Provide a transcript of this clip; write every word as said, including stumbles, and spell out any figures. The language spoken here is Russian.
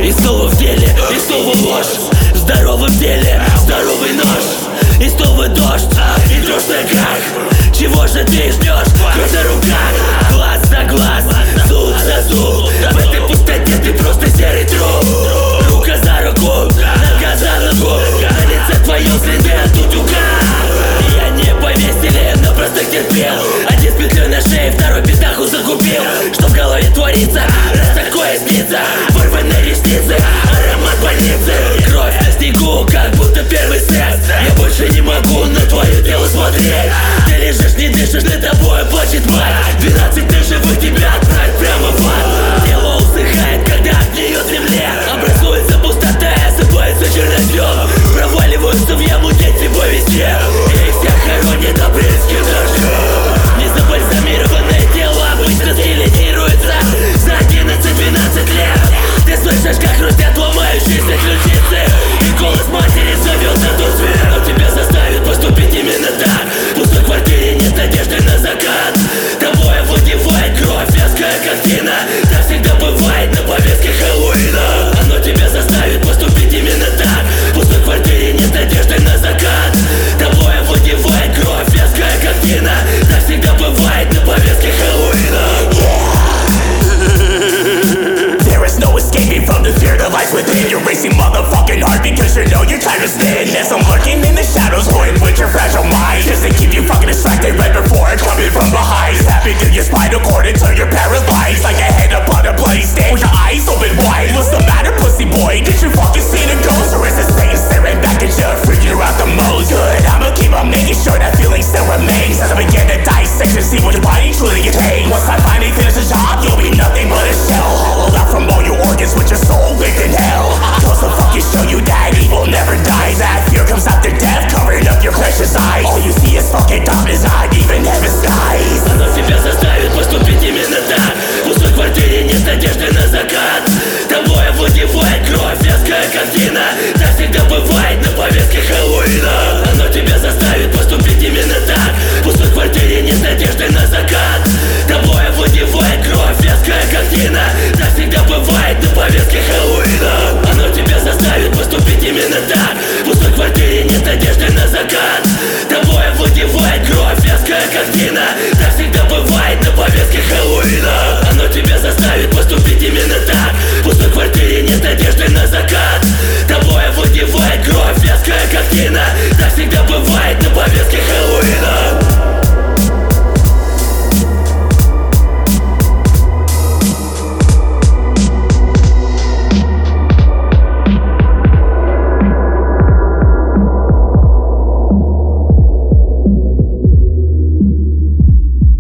И снова в деле, и снова ложь. В здоровом деле, здоровый нож. И снова дождь, и дрожь в ногах. Чего же ты ждешь? Кровь на руках, глаз за глаз, зуб за зуб. В этой пустоте ты просто серый труп. Рука за руку, нога за ногу. На лице твоем следы от утюга. Я не повесили, но просто терпел. Один с петлей на шее, второй пятаху загубил. Что в голове творится, раз такое снится. Вырванные ресницы, аромат больницы. Кровь на снегу, как будто первый секс. Я больше не могу на твое тело смотреть. Ты лежишь, не дышишь, над тобой плачет мать. Двенадцать ты живых тебя отправь.